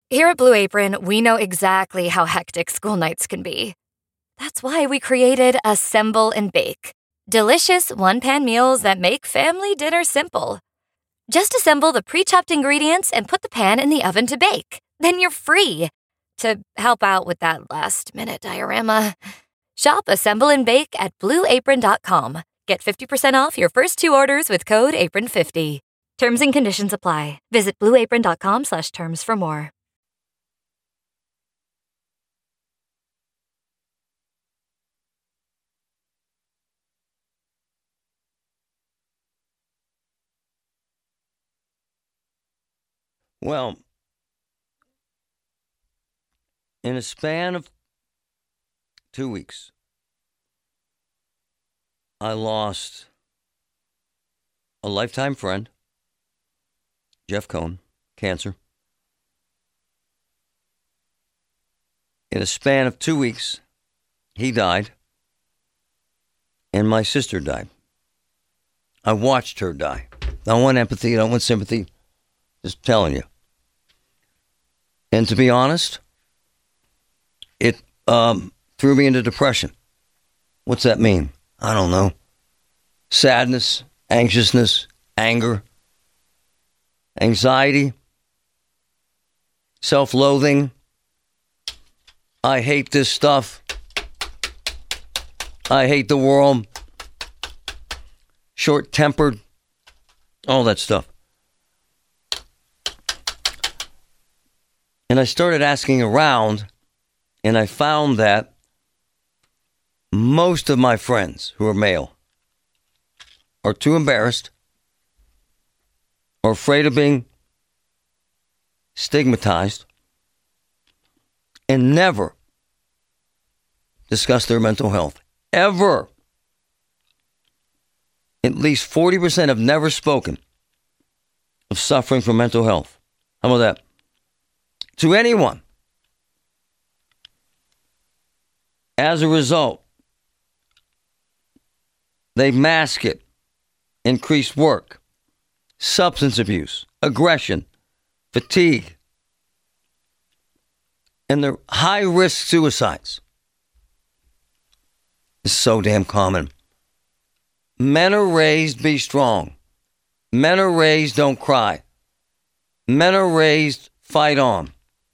Here at Blue Apron, we know exactly how hectic school nights can be. That's why we created Assemble and Bake. Delicious one-pan meals that make family dinner simple. Just assemble the pre-chopped ingredients and put the pan in the oven to bake. Then you're free. To help out with that last-minute diorama, shop Assemble and Bake at BlueApron.com. Get 50% off your first 2 orders with code APRON50. Terms and conditions apply. Visit BlueApron.com/terms for more. Well, in a span of 2 weeks, I lost a lifetime friend, Jeff Cohn, cancer. In a span of 2 weeks, he died, and my sister died. I watched her die. I don't want empathy, I don't want sympathy, just telling you. And to be honest, it threw me into depression. What's that mean? I don't know. Sadness, anxiousness, anger, anxiety, self-loathing. I hate this stuff. I hate the world. Short-tempered. All that stuff. And I started asking around, and I found that most of my friends who are male are too embarrassed or afraid of being stigmatized and never discuss their mental health. Ever. At least 40% have never spoken of suffering from mental health. How about that? To anyone. As a result, they mask it. Increased work, substance abuse, aggression, fatigue, and the high-risk suicides. It's so damn common. Men are raised be strong. Men are raised don't cry. Men are raised fight on.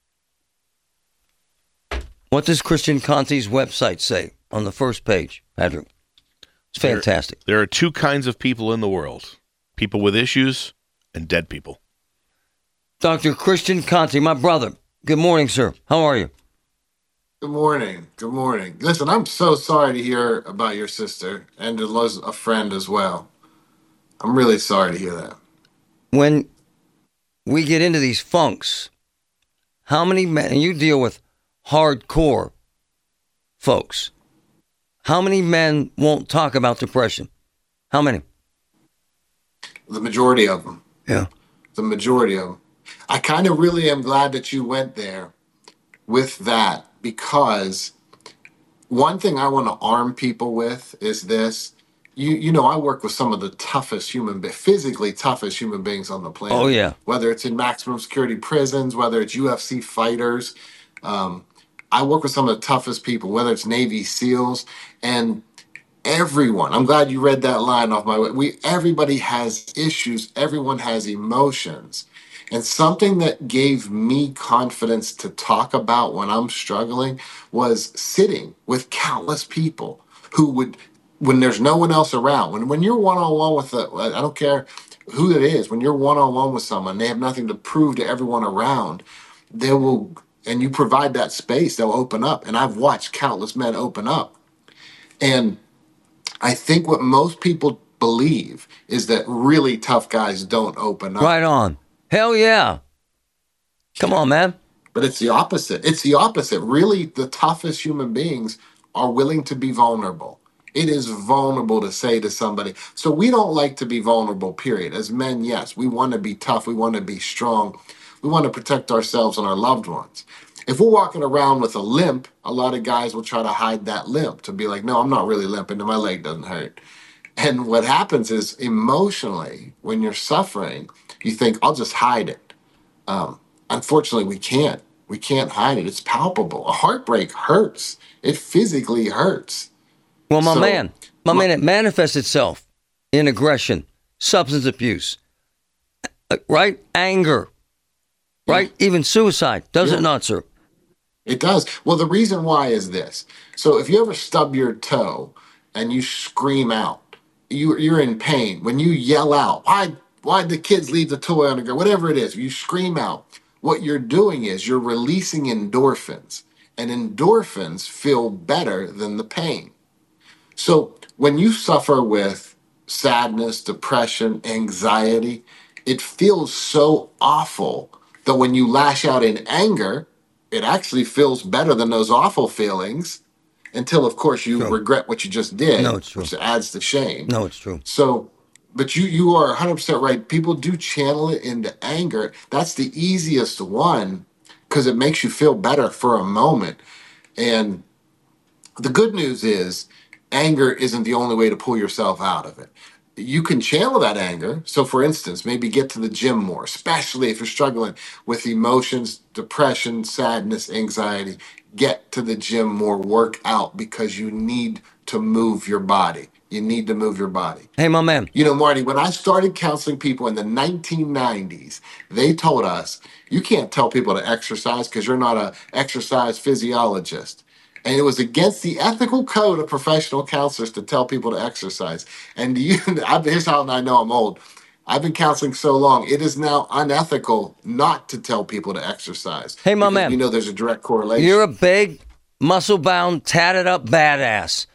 What does Christian Conte's website say on the first page, Patrick? It's fantastic. There are 2 kinds of people in the world. People with issues and dead people. Dr. Christian Conte, my brother. Good morning, sir. How are you? Good morning. Good morning. Listen, I'm so sorry to hear about your sister and to lose a friend as well. I'm really sorry to hear that. When we get into these funks, how many men, and you deal with hardcore folks, how many men won't talk about depression? How many? The majority of them. Yeah. The majority of them. I kind of really am glad that you went there with that, because one thing I want to arm people with is this. You know, I work with some of the toughest physically toughest human beings on the planet. Oh, yeah. Whether it's in maximum security prisons, whether it's UFC fighters. I work with some of the toughest people, whether it's Navy SEALs, and everyone. I'm glad you read that line off my way. Everybody has issues. Everyone has emotions. And something that gave me confidence to talk about when I'm struggling was sitting with countless people who would, when there's no one else around, when you're one-on-one with I don't care who it is, when you're one-on-one with someone, they have nothing to prove to everyone around, they will, and you provide that space, they'll open up. And I've watched countless men open up. And I think what most people believe is that really tough guys don't open up. Right on. Hell yeah. Come on, man. But it's the opposite. It's the opposite. Really, the toughest human beings are willing to be vulnerable. It is vulnerable to say to somebody. So we don't like to be vulnerable, period. As men, yes, we want to be tough. We want to be strong. We want to protect ourselves and our loved ones. If we're walking around with a limp, a lot of guys will try to hide that limp to be like, no, I'm not really limping and my leg doesn't hurt. And what happens is emotionally, when you're suffering, you think, I'll just hide it. Unfortunately, we can't. We can't hide it. It's palpable. A heartbreak hurts. It physically hurts. Well, So, it manifests itself in aggression, substance abuse, right? Anger, right? Even suicide. Does it not, sir? it does. Well, the reason why is this. So if you ever stub your toe and you scream out, you're in pain. When you yell out, why'd the kids leave the toy on the ground? Whatever it is, you scream out. What you're doing is you're releasing endorphins, and endorphins feel better than the pain. So when you suffer with sadness, depression, anxiety, it feels so awful that when you lash out in anger, it actually feels better than those awful feelings until, of course, you True. regret what you just No, did, it's true. which adds to shame. No, it's true. So, but you are 100% right. People do channel it into anger. That's the easiest one because it makes you feel better for a moment. And the good news is anger isn't the only way to pull yourself out of it. You can channel that anger. So, for instance, maybe get to the gym more, especially if you're struggling with emotions, depression, sadness, anxiety. Get to the gym more, work out because you need to move your body. You need to move your body. Hey, my man. You know, Marty, when I started counseling people in the 1990s, they told us you can't tell people to exercise because you're not an exercise physiologist. And it was against the ethical code of professional counselors to tell people to exercise. And here's how I know I'm old. I've been counseling so long, it is now unethical not to tell people to exercise. Hey, my because man. we know there's a direct correlation. You're a big, muscle-bound, tatted-up badass.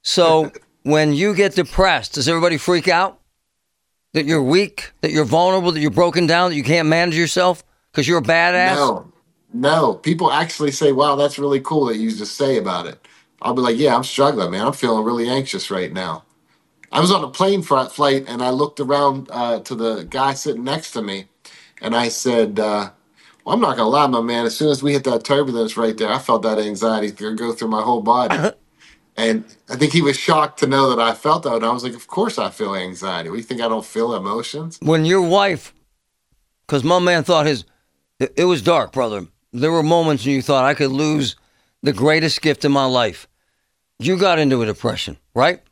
So when you get depressed, does everybody freak out? That you're weak, that you're vulnerable, that you're broken down, that you can't manage yourself because you're a badass? No. People actually say, wow, that's really cool that you just say about it. I'll be like, yeah, I'm struggling, man. I'm feeling really anxious right now. I was on a plane flight and I looked around to the guy sitting next to me and I said, well, I'm not going to lie, my man. As soon as we hit that turbulence right there, I felt that anxiety go through my whole body. And I think he was shocked to know that I felt that. And I was like, of course I feel anxiety. What do you think I don't feel emotions? When your wife, because my man thought it was dark, brother. There were moments when you thought I could lose the greatest gift in my life. You got into a depression, right?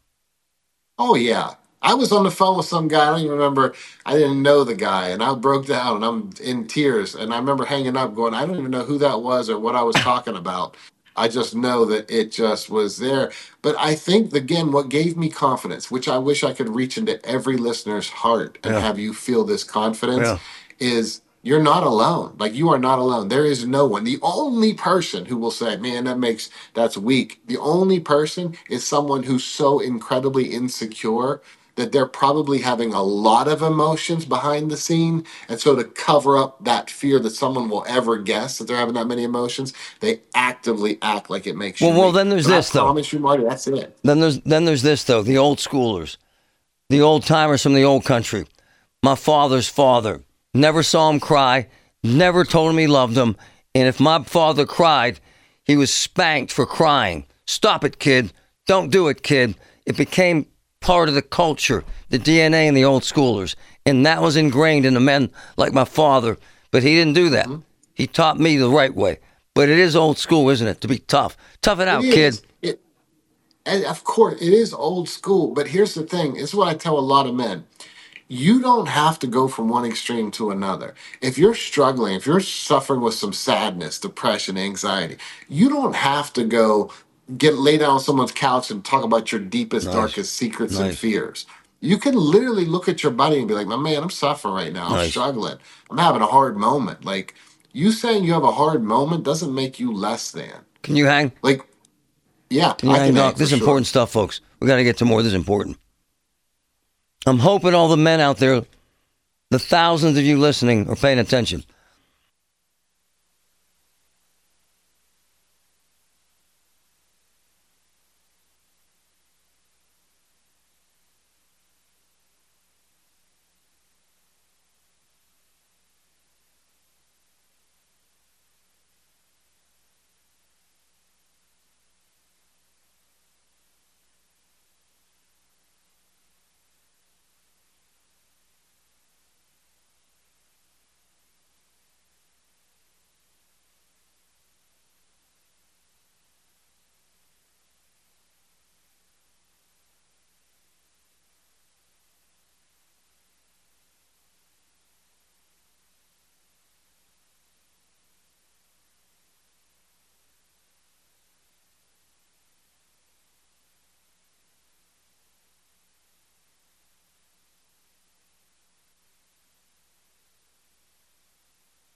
Oh, yeah. I was on the phone with some guy. I don't even remember. I didn't know the guy. And I broke down and I'm in tears. And I remember hanging up going, I don't even know who that was or what I was talking about. I just know that it just was there. But I think, again, what gave me confidence, which I wish I could reach into every listener's heart and Yeah. have you feel this confidence, Yeah. is you're not alone. Like, you are not alone. There is no one. The only person who will say, man, that's weak. The only person is someone who's so incredibly insecure that they're probably having a lot of emotions behind the scene. And so to cover up that fear that someone will ever guess that they're having that many emotions, they actively act like it makes you Well, weak. then there's But this, I though. promise you, Marty, that's it. Then there's this, though. The old schoolers, the old timers from the old country. My father's father never saw him cry, never told him he loved him. And if my father cried, he was spanked for crying. Stop it, kid. Don't do it, kid. It became part of the culture, the DNA in the old schoolers. And that was ingrained in the men like my father. But he didn't do that. Mhm. He taught me the right way. But it is old school, isn't it? To be tough. Tough it out, It kid. is. And of course, it is old school. But here's the thing. This is what I tell a lot of men. You don't have to go from one extreme to another. If you're struggling, if you're suffering with some sadness, depression, anxiety, you don't have to go lay down on someone's couch and talk about your deepest, Nice. darkest secrets and Nice. fears. You can literally look at your buddy and be like, my man, I'm suffering right now. I'm Nice. struggling. I'm having a hard moment. Like, you saying you have a hard moment doesn't make you less than. Can you hang? Like, yeah, Can you I hang, can Doc? hang for This is sure. important stuff, folks. We got to get to more. This is important. I'm hoping all the men out there, the thousands of you listening, are paying attention.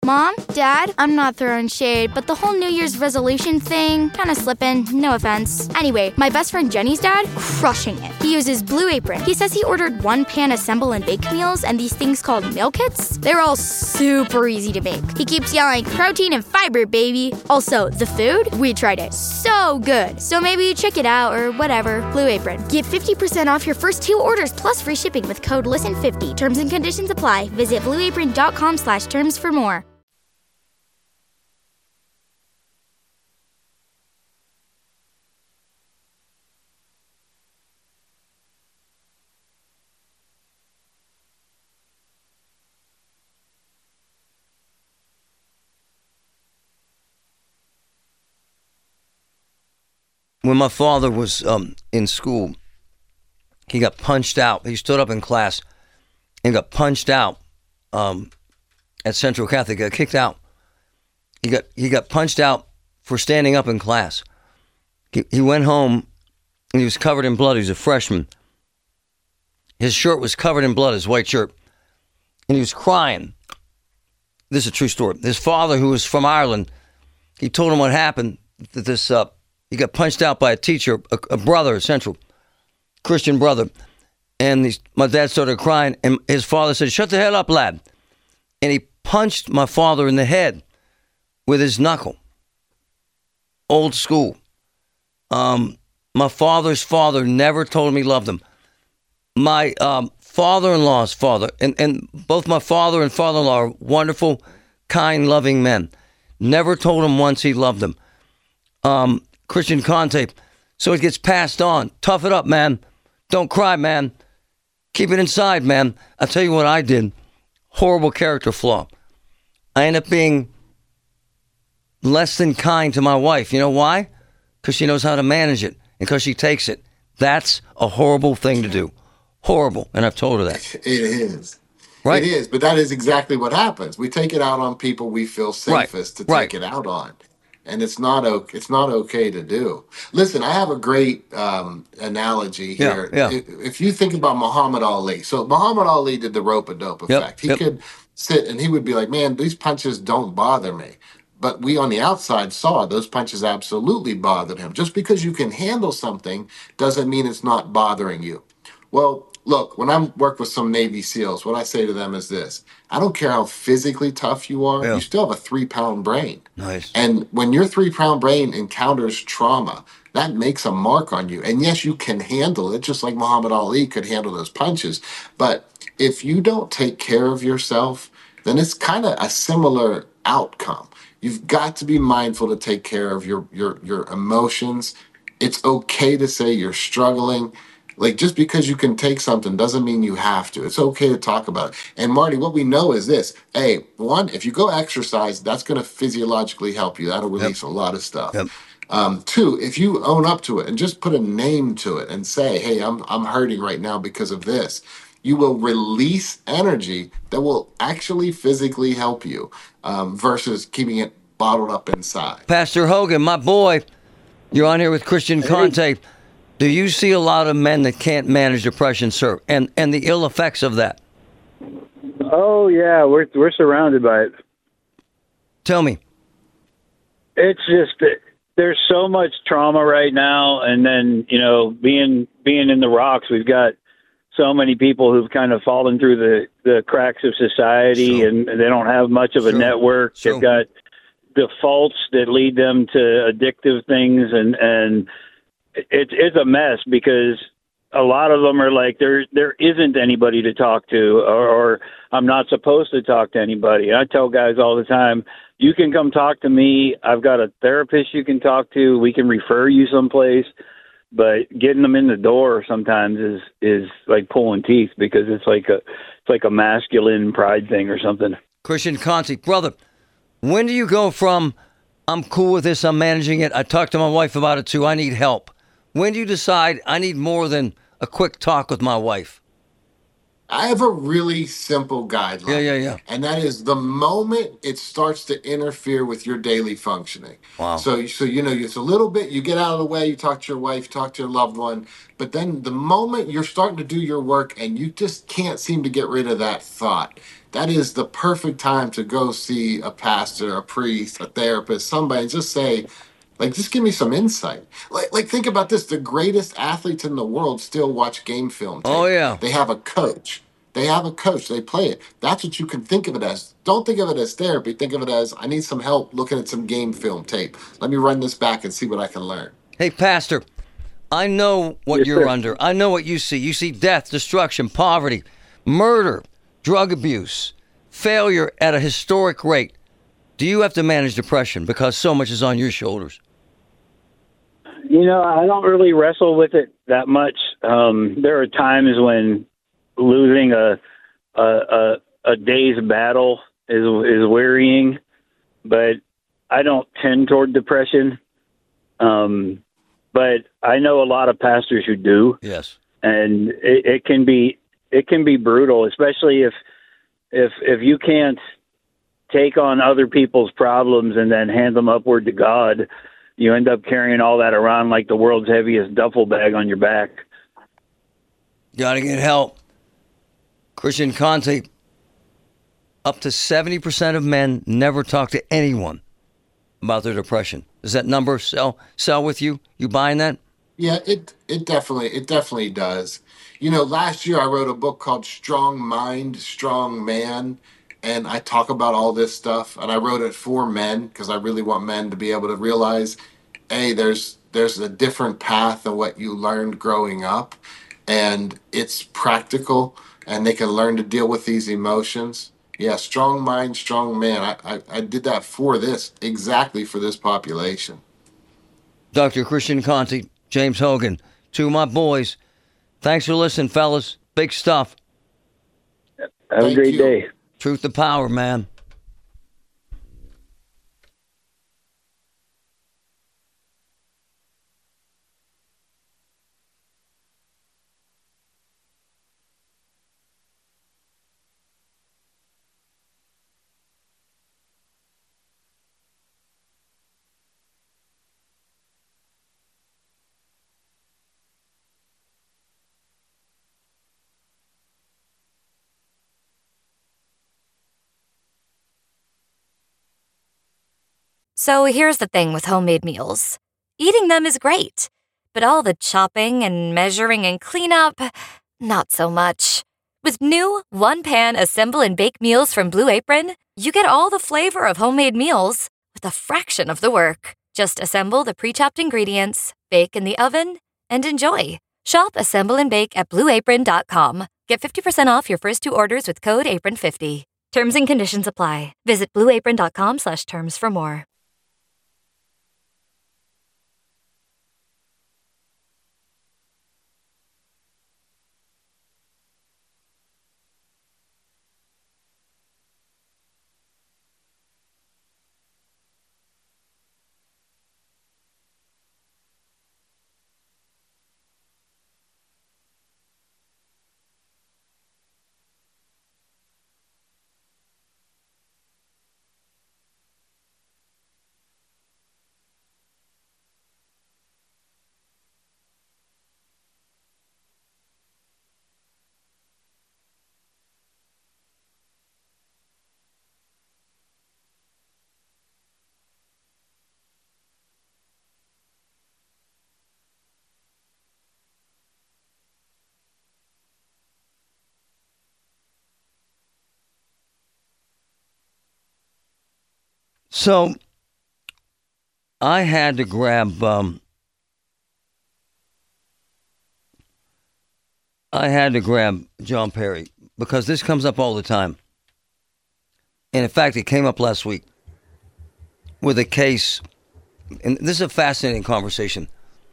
Mom, Dad, I'm not throwing shade, but the whole New Year's resolution thing, kind of slipping, no offense. Anyway, my best friend Jenny's dad, crushing it. He uses Blue Apron. He says he ordered one-pan assemble and bake meals and these things called meal kits. They're all super easy to make. He keeps yelling, protein and fiber, baby. Also, the food, we tried it. So good. So maybe check it out or whatever. Blue Apron. Get 50% off your first 2 orders plus free shipping with code LISTEN50. Terms and conditions apply. Visit blueapron.com/terms for more. When my father was in school, he got punched out. He stood up in class and got punched out at Central Catholic. Got kicked out. He got punched out for standing up in class. He went home and he was covered in blood. He was a freshman. His shirt was covered in blood, his white shirt, and he was crying. This is a true story. His father, who was from Ireland, he told him what happened. That this he got punched out by a teacher, a brother, a Central Christian brother. And my dad started crying, and his father said, "Shut the hell up, lad." And he punched my father in the head with his knuckle. Old school. My father's father never told him he loved him. My father-in-law's father, and both my father and father-in-law are wonderful, kind, loving men. Never told him once he loved him. Christian Conte. So it gets passed on. Tough it up, man. Don't cry, man. Keep it inside, man. I'll tell you what I did. Horrible character flaw. I end up being less than kind to my wife. You know why? Because she knows how to manage it and because she takes it. That's a horrible thing to do. Horrible. And I've told her that. It is. Right? It is. But that is exactly what happens. We take it out on people we feel safest to take it out on. And it's not okay to do. Listen, I have a great analogy here. Yeah. If you think about Muhammad Ali, so Muhammad Ali did the rope-a-dope effect. He could sit and he would be like, man, these punches don't bother me. But we on the outside saw those punches absolutely bothered him. Just because you can handle something doesn't mean it's not bothering you. Well, look, when I work with some Navy SEALs, what I say to them is this. I don't care how physically tough you are, you still have a 3-pound brain. Nice. And when your 3-pound brain encounters trauma, that makes a mark on you. And yes, you can handle it, just like Muhammad Ali could handle those punches. But if you don't take care of yourself, then it's kind of a similar outcome. You've got to be mindful to take care of your emotions. It's okay to say you're struggling. Like, just because you can take something doesn't mean you have to. It's okay to talk about it. And Marty, what we know is this. Hey, one, if you go exercise, that's going to physiologically help you. That'll release a lot of stuff. Two, if you own up to it and just put a name to it and say, hey, I'm hurting right now because of this, you will release energy that will actually physically help you versus keeping it bottled up inside. Pastor Hogan, my boy, you're on here with Christian Conte. Do you see a lot of men that can't manage depression, sir, and the ill effects of that? Oh, yeah, we're surrounded by it. Tell me. It's just that there's so much trauma right now, and then, you know, being in the rocks, we've got so many people who've kind of fallen through the cracks of society, and they don't have much of a network. They've got defaults that lead them to addictive things, and it's a mess because a lot of them are like, there isn't anybody to talk to, or I'm not supposed to talk to anybody. I tell guys all the time, you can come talk to me. I've got a therapist you can talk to. We can refer you someplace. But getting them in the door sometimes is like pulling teeth because it's like a masculine pride thing or something. Christian Conte, brother, when do you go from I'm cool with this, I'm managing it, I talked to my wife about it too, I need help? When do you decide I need more than a quick talk with my wife? I have a really simple guideline. Yeah. And that is the moment it starts to interfere with your daily functioning. Wow. So it's a little bit, you get out of the way, you talk to your wife, talk to your loved one, but then the moment you're starting to do your work and you just can't seem to get rid of that thought, that is the perfect time to go see a pastor, a priest, a therapist, somebody, and just say, like, just give me some insight. Like, think about this: the greatest athletes in the world still watch game film tape. Oh, yeah. They have a coach. They have a coach. They play it. That's what you can think of it as. Don't think of it as therapy. Think of it as, I need some help looking at some game film tape. Let me run this back and see what I can learn. Hey, Pastor, I know what Yes, you're sir. under. I know what you see. You see death, destruction, poverty, murder, drug abuse, failure at a historic rate. Do you have to manage depression because so much is on your shoulders? I don't really wrestle with it that much. There are times when losing a day's battle is wearying, but I don't tend toward depression. But I know a lot of pastors who do. Yes. And it can be brutal, especially if you can't take on other people's problems and then hand them upward to God. You end up carrying all that around like the world's heaviest duffel bag on your back. Got to get help. Christian Conte, up to 70% of men never talk to anyone about their depression. Does that number sell with you? You buying that? Yeah, it definitely does. Last year I wrote a book called Strong Mind, Strong Man, and I talk about all this stuff. And I wrote it for men because I really want men to be able to realize, hey, there's a different path than what you learned growing up, and it's practical, and they can learn to deal with these emotions. Yeah, strong mind, strong man. I did that exactly for this population. Dr. Christian Conte, James Hogan, two of my boys. Thanks for listening, fellas. Big stuff. Have a Thank great you. day. Truth to power, man. So here's the thing with homemade meals. Eating them is great, but all the chopping and measuring and cleanup, not so much. With new one-pan assemble and bake meals from Blue Apron, you get all the flavor of homemade meals with a fraction of the work. Just assemble the pre-chopped ingredients, bake in the oven, and enjoy. Shop Assemble and Bake at BlueApron.com. Get 50% off your first two orders with code APRON50. Terms and conditions apply. Visit BlueApron.com/terms for more. So I had to grab John Perry because this comes up all the time. And in fact, it came up last week with a case, and this is a fascinating conversation.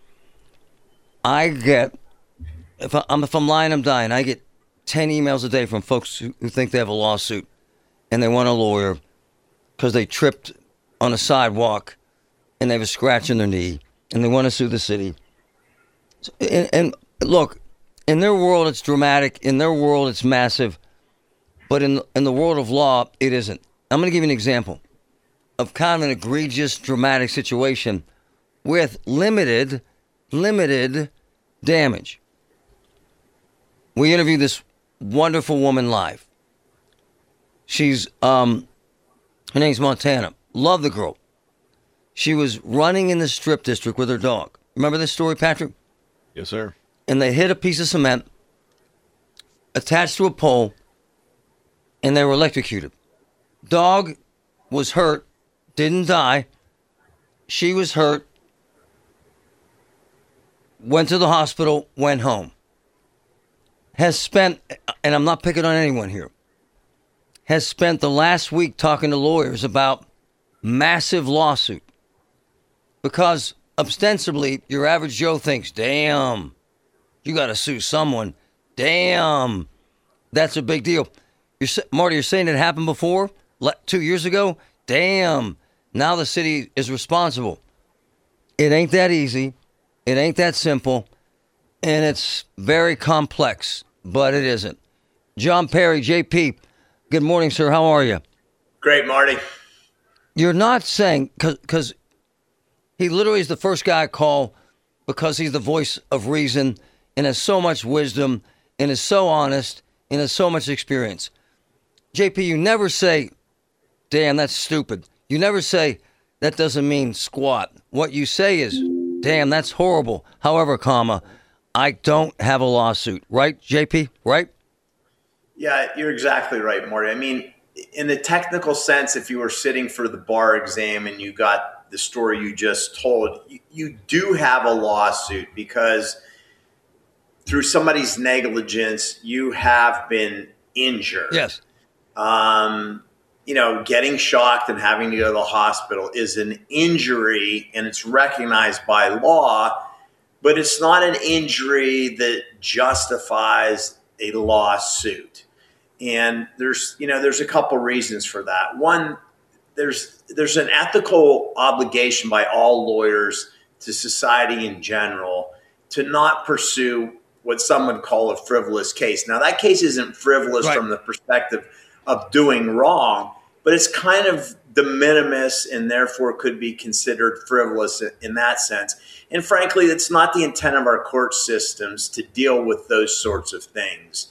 I get, if I'm lying, I'm dying. I get 10 emails a day from folks who think they have a lawsuit and they want a lawyer because they tripped on a sidewalk and they have a scratch in their knee and they want to sue the city. And look, In their world, it's dramatic. In their world, it's massive. But in the world of law, it isn't. I'm going to give you an example of kind of an egregious, dramatic situation with limited damage. We interviewed this wonderful woman live. She's, her name's Montana. Love the girl. She was running in the strip district with her dog. Remember this story, Patrick? Yes, sir. And they hit a piece of cement attached to a pole, and they were electrocuted. Dog was hurt, didn't die. She was hurt, went to the hospital, went home. Has spent, and I'm not picking on anyone here, has spent the last week talking to lawyers about massive lawsuit. Because ostensibly, your average Joe thinks, damn, you got to sue someone. Damn, that's a big deal. Marty, you're saying it happened before? 2 years ago? Damn, now the city is responsible. It ain't that easy. It ain't that simple. And it's very complex, but it isn't. John Perry, JP, good morning, sir. How are you? Great, Marty. You're not saying, because he literally is the first guy I call because he's the voice of reason and has so much wisdom and is so honest and has so much experience. JP, you never say, damn, that's stupid. You never say, that doesn't mean squat. What you say is, damn, that's horrible. However, comma, I don't have a lawsuit. Right, JP? Right? Yeah, you're exactly right, Marty. I mean, in the technical sense, if you were sitting for the bar exam and you got the story you just told, you do have a lawsuit because through somebody's negligence, you have been injured. Yes. Getting shocked and having to go to the hospital is an injury and it's recognized by law, but it's not an injury that justifies a lawsuit. And there's a couple reasons for that. One, there's an ethical obligation by all lawyers to society in general to not pursue what some would call a frivolous case. Now, that case isn't frivolous right. from the perspective of doing wrong, but it's kind of de minimis and therefore could be considered frivolous in that sense. And frankly, it's not the intent of our court systems to deal with those sorts of things.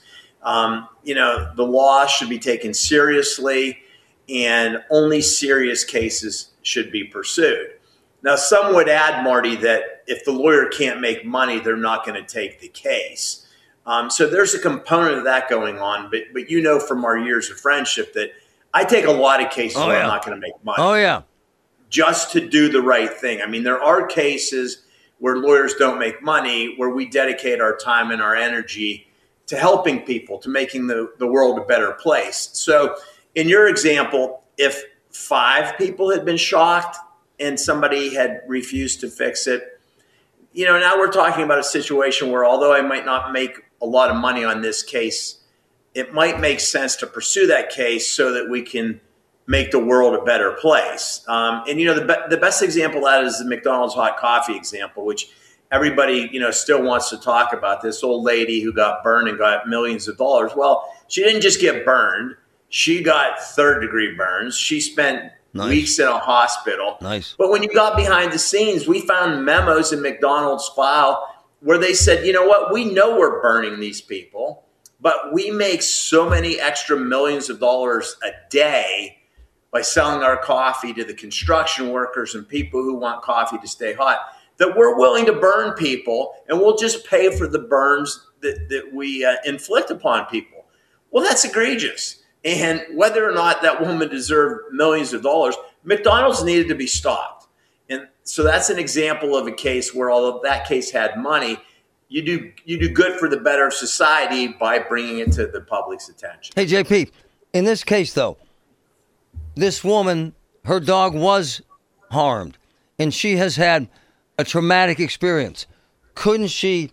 The law should be taken seriously and only serious cases should be pursued. Now, some would add, Marty, that if the lawyer can't make money, they're not going to take the case. So there's a component of that going on. But you know from our years of friendship that I take a lot of cases where I'm not going to make money. Oh, yeah. Just to do the right thing. I mean, there are cases where lawyers don't make money, where we dedicate our time and our energy to helping people, to making the world a better place. So in your example, if 5 people had been shocked and somebody had refused to fix it, now we're talking about a situation where although I might not make a lot of money on this case, it might make sense to pursue that case so that we can make the world a better place. The best example of that is the McDonald's hot coffee example, which everybody, still wants to talk about. This old lady who got burned and got millions of dollars. Well, she didn't just get burned. She got third-degree burns. She spent weeks in a hospital. Nice. But when you got behind the scenes, we found memos in McDonald's file where they said, you know what, we know we're burning these people, but we make so many extra millions of dollars a day by selling our coffee to the construction workers and people who want coffee to stay hot that we're willing to burn people and we'll just pay for the burns that we inflict upon people. Well, that's egregious. And whether or not that woman deserved millions of dollars, McDonald's needed to be stopped. And so that's an example of a case where, although that case had money, you do good for the better of society by bringing it to the public's attention. Hey, JP, in this case, though, this woman, her dog was harmed, and she has had a traumatic experience. Couldn't she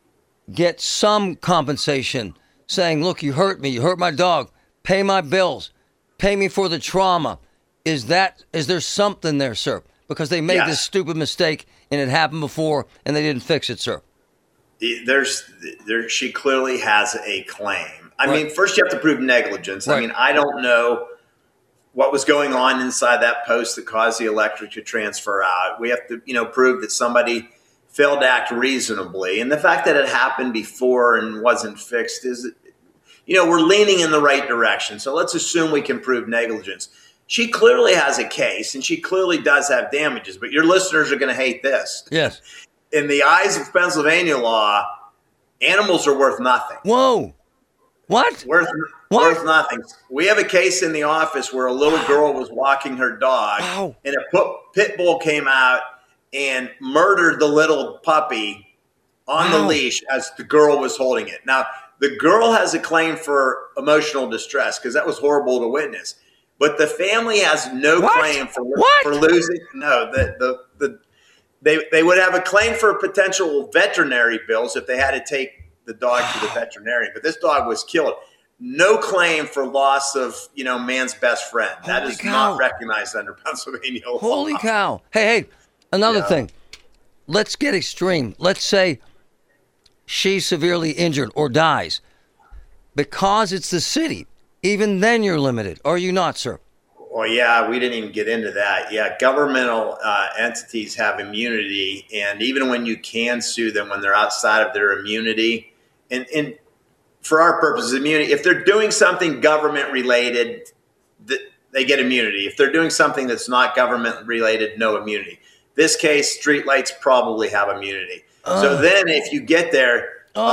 get some compensation saying, look, you hurt me, you hurt my dog, pay my bills, pay me for the trauma? Is there something there, sir? Because they made this stupid mistake and it happened before and they didn't fix it, sir. She clearly has a claim. I mean, first you have to prove negligence. I mean, I don't know what was going on inside that post that caused the electric to transfer out. We have to, prove that somebody failed to act reasonably. And the fact that it happened before and wasn't fixed is, we're leaning in the right direction. So let's assume we can prove negligence. She clearly has a case, and she clearly does have damages, but your listeners are going to hate this. Yes. In the eyes of Pennsylvania law, animals are worth nothing. Whoa. What? Worth nothing. We have a case in the office where a little girl was walking her dog, and a pit bull came out and murdered the little puppy on the leash as the girl was holding it. Now, the girl has a claim for emotional distress because that was horrible to witness. But the family has no claim for losing. No, they would have a claim for potential veterinary bills if they had to take the dog to the veterinarian. But this dog was killed. No claim for loss of, man's best friend. That is not recognized under Pennsylvania law. Holy cow. Hey, another thing. Let's get extreme. Let's say she's severely injured or dies. Because it's the city, even then you're limited. Are you not, sir? Well, yeah, we didn't even get into that. Yeah, governmental entities have immunity. And even when you can sue them when they're outside of their immunity, and for our purposes, immunity, if they're doing something government related, they get immunity. If they're doing something that's not government related, no immunity. This case, streetlights probably have immunity. So then if you get there,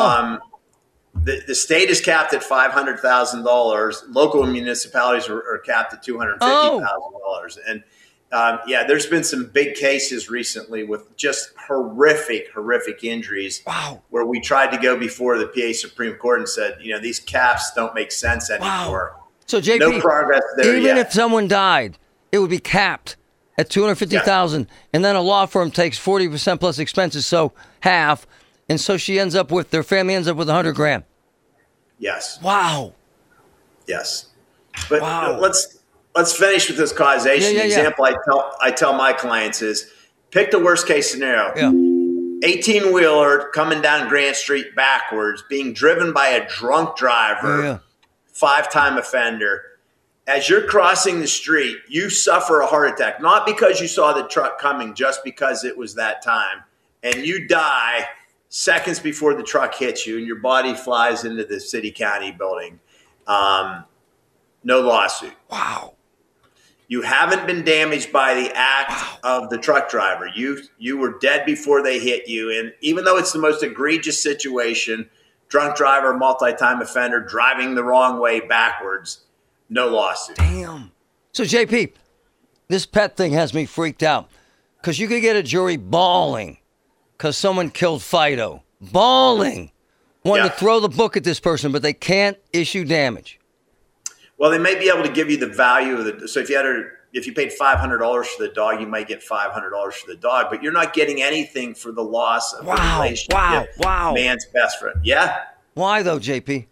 the state is capped at $500,000. Local municipalities are capped at $250,000. And there's been some big cases recently with just horrific injuries. Wow. Where we tried to go before the PA Supreme Court and said, these caps don't make sense anymore. So JP, no progress there even if someone died, it would be capped at $250,000, and then a law firm takes 40% plus expenses, so half, and so their family ends up with $100,000. Yes. Wow. Yes. But let's finish with this causation. The example I tell my clients is pick the worst case scenario. Yeah. 18-wheeler coming down Grant Street backwards, being driven by a drunk driver, 5-time offender. As you're crossing the street, you suffer a heart attack, not because you saw the truck coming, just because it was that time. And you die seconds before the truck hits you and your body flies into the city-county building. No lawsuit. Wow. You haven't been damaged by the act of the truck driver. You were dead before they hit you. And even though it's the most egregious situation, drunk driver, multi-time offender, driving the wrong way backwards, no lawsuit. Damn. So, JP, this pet thing has me freaked out because you could get a jury bawling because someone killed Fido. Bawling. Wanting to throw the book at this person, but they can't issue damage. Well, they may be able to give you the value of the. So if you paid $500 for the dog, you might get $500 for the dog, but you're not getting anything for the loss of the relationship. Wow. Man's best friend. Yeah. Why though, JP?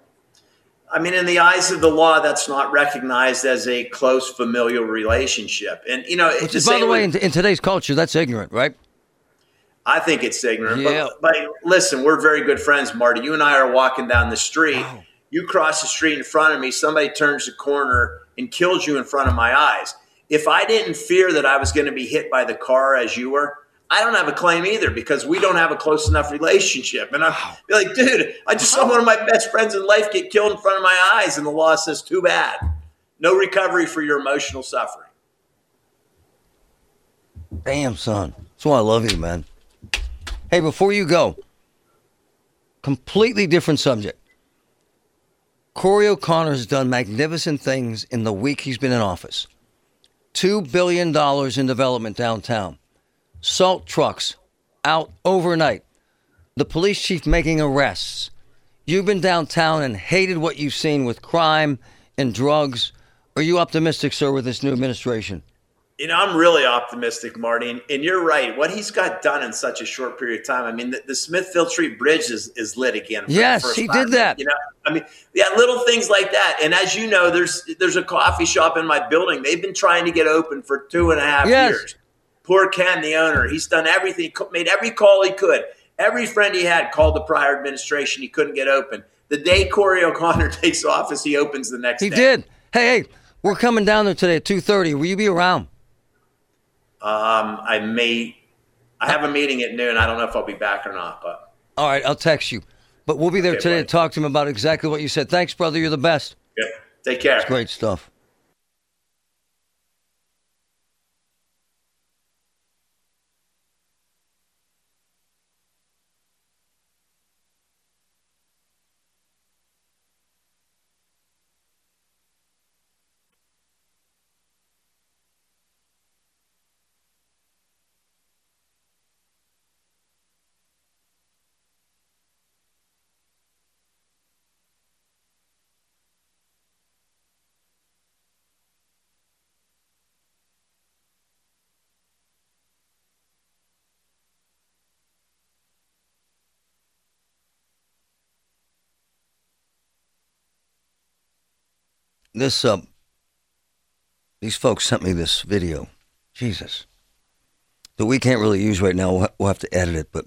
I mean, in the eyes of the law, that's not recognized as a close familial relationship. And, which is, by the way, in today's culture, that's ignorant, right? I think it's ignorant. Yeah. But listen, we're very good friends, Marty. You and I are walking down the street. Wow. You cross the street in front of me. Somebody turns the corner and kills you in front of my eyes. If I didn't fear that I was going to be hit by the car as you were, I don't have a claim either because we don't have a close enough relationship. And I'm like, dude, I just saw one of my best friends in life get killed in front of my eyes. And the law says, too bad. No recovery for your emotional suffering. Damn, son. That's why I love you, man. Hey, before you go, completely different subject. Corey O'Connor has done magnificent things in the week he's been in office. $2 billion in development downtown. Salt trucks out overnight. The police chief making arrests. You've been downtown and hated what you've seen with crime and drugs. Are you optimistic, sir, with this new administration? I'm really optimistic, Marty. And you're right. What he's got done in such a short period of time. I mean, the Smithfield Street Bridge is lit again. Yes, he did that. Little things like that. And as you know, there's a coffee shop in my building. They've been trying to get open for 2.5 years. Poor Ken, the owner. He's done everything, made every call he could. Every friend he had called the prior administration. He couldn't get open. The day Corey O'Connor takes office, he opens the next day. He did. Hey, we're coming down there today at 2:30. Will you be around? I have a meeting at noon. I don't know if I'll be back or not, but. All right, I'll text you. But we'll be there today buddy. to talk to him about exactly what you said. Thanks, brother. You're the best. Good. Take care. It's great stuff. These folks sent me this video. Jesus. That we can't really use right now. We'll have to edit it, but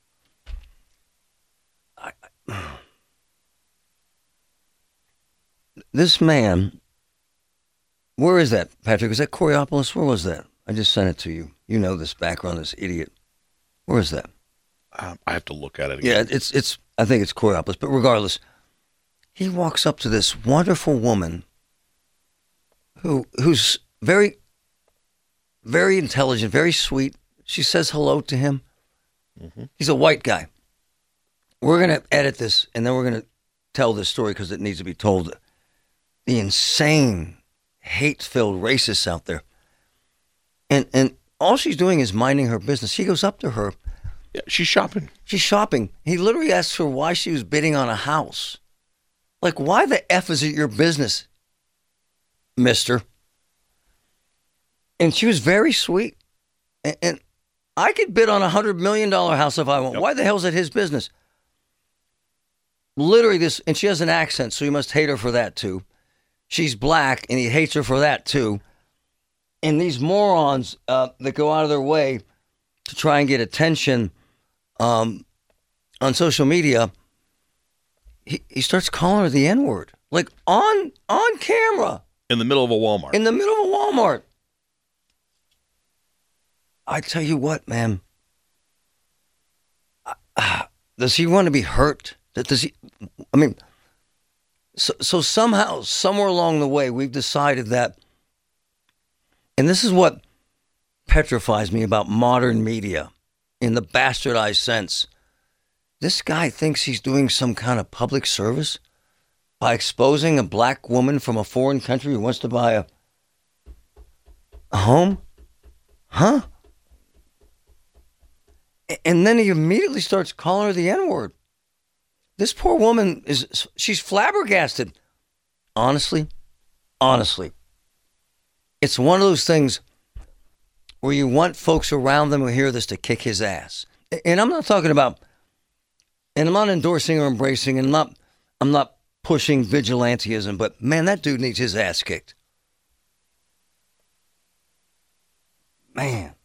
this man, where is that, Patrick? Is that Coriopolis? Where was that? I just sent it to you. You know this background, this idiot. Where is that? I have to look at it again. Yeah, it's. I think it's Coriopolis, but regardless, he walks up to this wonderful woman who's very, very intelligent, very sweet. She says hello to him. Mm-hmm. He's a white guy. We're going to edit this, and then we're going to tell this story because it needs to be told. The insane, hate-filled racists out there. And all she's doing is minding her business. He goes up to her. Yeah, she's shopping. She's shopping. He literally asks her why she was bidding on a house. Like, why the F is it your business, mister? And she was very sweet. And I could bid on $100 million house if I want. Yep. Why the hell is it his business? Literally this, and she has an accent, so you must hate her for that too. She's black, and he hates her for that too. And these morons that go out of their way to try and get attention on social media, he starts calling her the N-word, like on camera. In the middle of a Walmart. In the middle of a Walmart. I tell you what, man. Does he want to be hurt? Does he? I mean, so somehow, somewhere along the way, we've decided that, and this is what petrifies me about modern media in the bastardized sense. This guy thinks he's doing some kind of public service by exposing a black woman from a foreign country who wants to buy a home? Huh? And then he immediately starts calling her the N-word. This poor woman she's flabbergasted. Honestly, it's one of those things where you want folks around them who hear this to kick his ass. And I'm not talking about, and I'm not endorsing or embracing, and I'm not pushing vigilantism, but man, that dude needs his ass kicked. Man,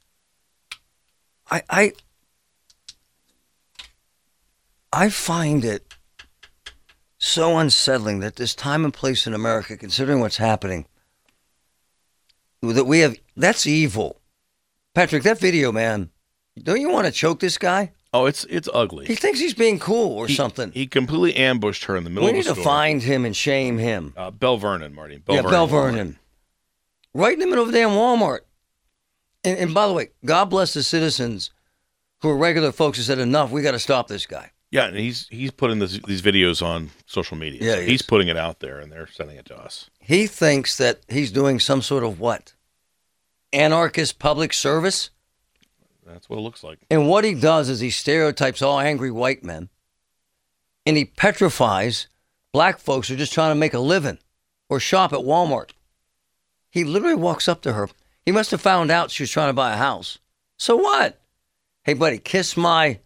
I find it so unsettling that this time and place in America, considering what's happening, that we have, that's evil. Patrick, that video, man, don't you want to choke this guy? Oh, it's ugly. He thinks he's being cool or something. He completely ambushed her in the middle of the store. We need to find him and shame him. Bell Vernon, Marty. Bell Vernon. Right in the middle of a damn Walmart. And by the way, God bless the citizens who are regular folks who said, enough, we got to stop this guy. Yeah, and he's putting these videos on social media. Yeah, so he's putting it out there, and they're sending it to us. He thinks that he's doing some sort of what? Anarchist public service? That's what it looks like. And what he does is he stereotypes all angry white men, and he petrifies black folks who are just trying to make a living or shop at Walmart. He literally walks up to her. He must have found out she was trying to buy a house. So what? Hey, buddy, kiss my...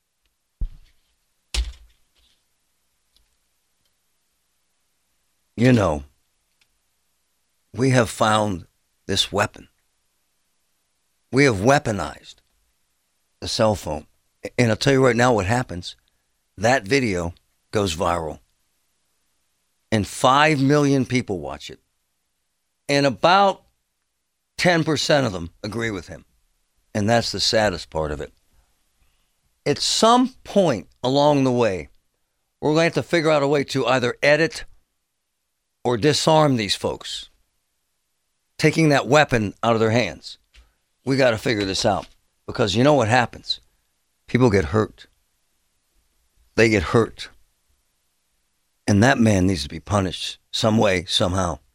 You know, we have found this weapon. We have weaponized the cell phone. And I'll tell you right now what happens. That video goes viral. And 5 million people watch it. And about 10% of them agree with him. And that's the saddest part of it. At some point along the way, we're going to have to figure out a way to either edit or disarm these folks, taking that weapon out of their hands. We got to figure this out, because you know what happens? People get hurt. They get hurt. And that man needs to be punished some way, somehow.